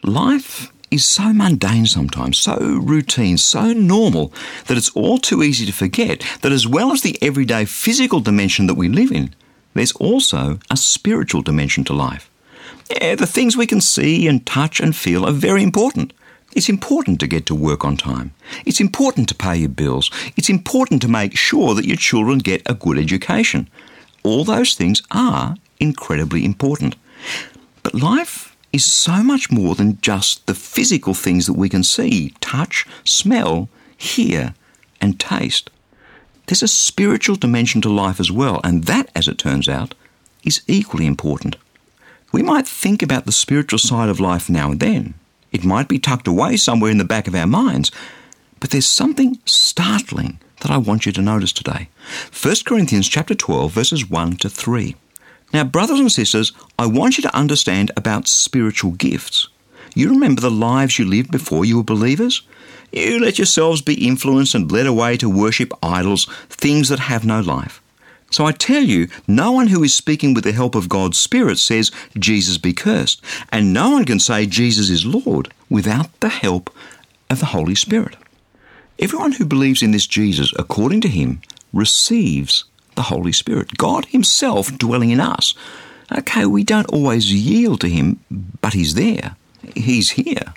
Life is so mundane sometimes, so routine, so normal, that it's all too easy to forget that as well as the everyday physical dimension that we live in, there's also a spiritual dimension to life. Yeah, the things we can see and touch and feel are very important. It's important to get to work on time. It's important to pay your bills. It's important to make sure that your children get a good education. All those things are incredibly important. But life is so much more than just the physical things that we can see, touch, smell, hear, and taste. There's a spiritual dimension to life as well, and that, as it turns out, is equally important. We might think about the spiritual side of life now and then. It might be tucked away somewhere in the back of our minds, but there's something startling that I want you to notice today. 1 Corinthians chapter 12, verses 1 to 3. Now, brothers and sisters, I want you to understand about spiritual gifts. You remember the lives you lived before you were believers? You let yourselves be influenced and led away to worship idols, things that have no life. So I tell you, no one who is speaking with the help of God's Spirit says, Jesus be cursed. And no one can say Jesus is Lord without the help of the Holy Spirit. Everyone who believes in this Jesus, according to him, receives the Holy Spirit, God himself dwelling in us. Okay, we don't always yield to him, but he's there. He's here.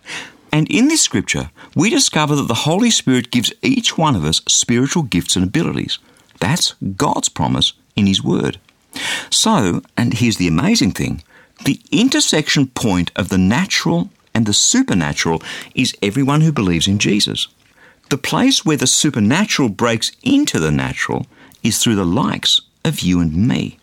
And in this scripture, we discover that the Holy Spirit gives each one of us spiritual gifts and abilities. That's God's promise in his word. So, and here's the amazing thing, the intersection point of the natural and the supernatural is everyone who believes in Jesus. The place where the supernatural breaks into the natural is through the likes of you and me.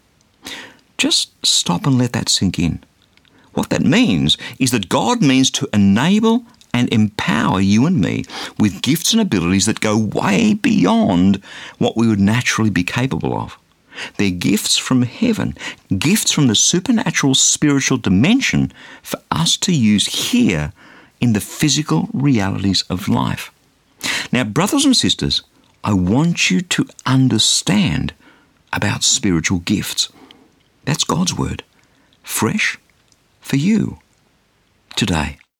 Just stop and let that sink in. What that means is that God means to enable and empower you and me with gifts and abilities that go way beyond what we would naturally be capable of. They're gifts from heaven, gifts from the supernatural spiritual dimension for us to use here in the physical realities of life. Now, brothers and sisters, I want you to understand about spiritual gifts. That's God's word, fresh for you today.